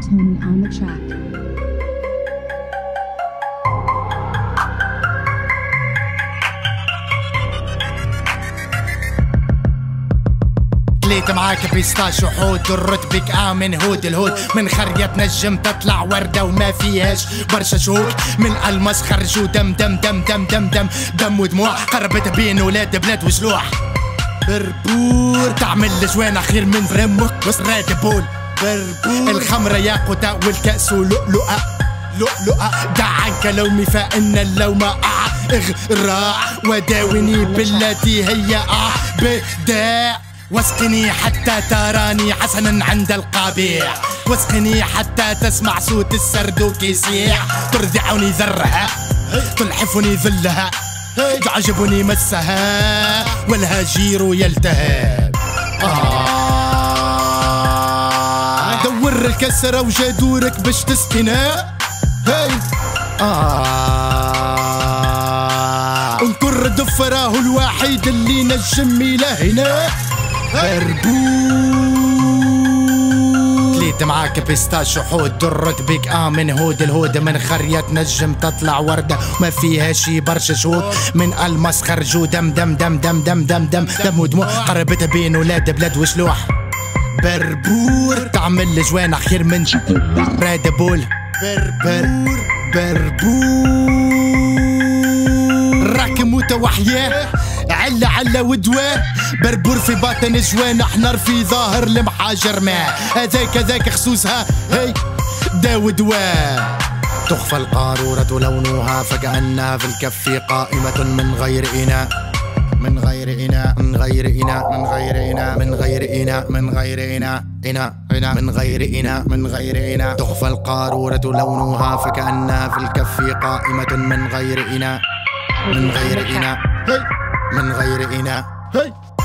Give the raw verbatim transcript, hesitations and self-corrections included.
Tony on the track. تليت معاك بيستاش وحود الرتبك آمن هود الهود من خرية نجم تطلع وردة وما فيهاش برشا شهود من المس خرجوا دم دم دم دم دم دم دم ودموع قربت بين ولاد بلاد وشلوح بربور تعمل جوانة خير من فريمك بس راد بول بربور الخمرة ياقوتة والكأس لؤلؤة لؤلؤة دع عنك لومي فإن اللوم إغراء وداوني بالتي هي آه بداع واسقني حتى تراني حسنا عند القبيح واسقني حتى تسمع صوت السردوك يسيح ترذعني ذرها تلحفني ذلها تعجبني مسها والهجير يلتهب آه دور الكسرة وجدورك باش تسكنها هاي آه انكر دفراه الوحيد اللي نجم إلهنا بربور تليت معاك بيستاش وحود درت بك آمن هود الهود من خرية نجم تطلع وردة ما فيها شي برشا شهود من المس خرجوا دم دم دم دم دم دم دم دم ودموع قربت بين ولاد بلاد وشلوح بربور تعمل جوانة خير من راد بول بربور بربور راك موتة وحياه علة علة ودواه بربور في باطن جوان احنر في ظاهر المحاجر ما هذاك هذاك خصوصها هي داو دواه تخفى القارورة لونها فكأنها في الكف قائمة من غير إناء من غير إناء من غير إناء من غير إناء من غير إناء من غير إناء إناء إناء من غير إناء من غير إناء تخفى القارورة لونها فكأنها في الكف قائمة من غير إناء من غير إناء من غير إناء هي